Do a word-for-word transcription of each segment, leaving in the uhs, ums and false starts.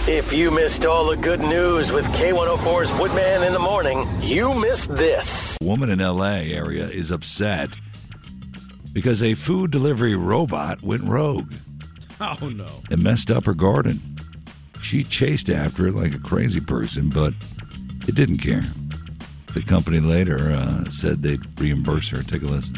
If you missed all the good news with K one oh four's Woodman in the Morning, you missed this. A woman in L A area is upset because a food delivery robot went rogue. Oh, no. It messed up her garden. She chased after it like a crazy person, but it didn't care. The company later uh, said they'd reimburse her. Take a listen.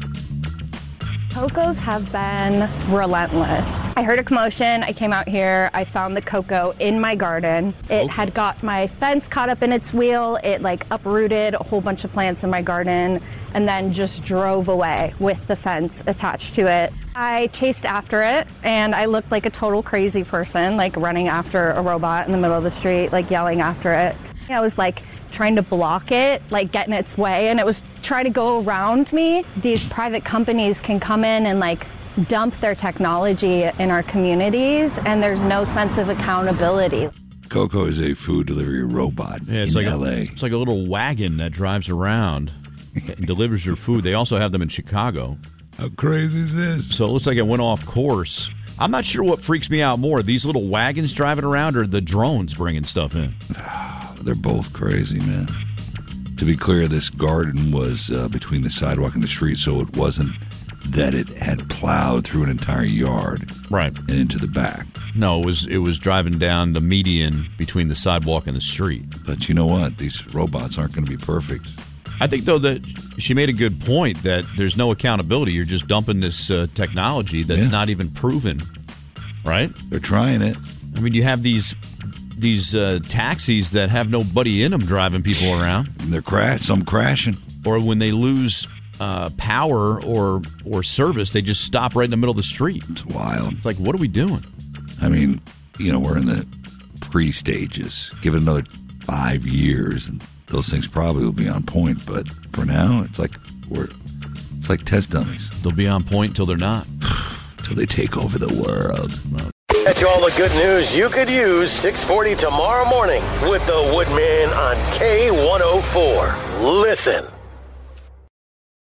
Cocos have been relentless. I heard a commotion. I came out here. I found the Coco in my garden. It had got my fence caught up in its wheel. It like uprooted a whole bunch of plants in my garden and then just drove away with the fence attached to it. I chased after it and I looked like a total crazy person, like running after a robot in the middle of the street, like yelling after it. I was like trying to block it, like get in its way, and it was trying to go around me. These private companies can come in and like dump their technology in our communities, and there's no sense of accountability. Coco is a food delivery robot Yeah, it's in like L A. A, it's like a little wagon that drives around and delivers your food. They also have them in Chicago. How crazy is this? So it looks like it went off course. I'm not sure what freaks me out more, these little wagons driving around or the drones bringing stuff in. They're both crazy, man. To be clear, this garden was uh, between the sidewalk and the street, so it wasn't that it had plowed through an entire yard right and into the back. No, it was it was driving down the median between the sidewalk and the street. But you know what? These robots aren't going to be perfect. I think, though, that she made a good point that there's no accountability. You're just dumping this uh, technology that's Yeah. not even proven, right? They're trying it. I mean, you have these these uh, taxis that have nobody in them driving people around. And they're crash, some crashing. Or when they lose uh, power or or service, they just stop right in the middle of the street. It's wild. It's like, what are we doing? I mean, you know, we're in the pre-stages. Give it another five years, and those things probably will be on point. But for now, it's like we're it's like test dummies. They'll be on point until they're not. Till they take over the world. Well, Catch all the good news you could use six forty tomorrow morning with the Woodman on K one oh four. Listen.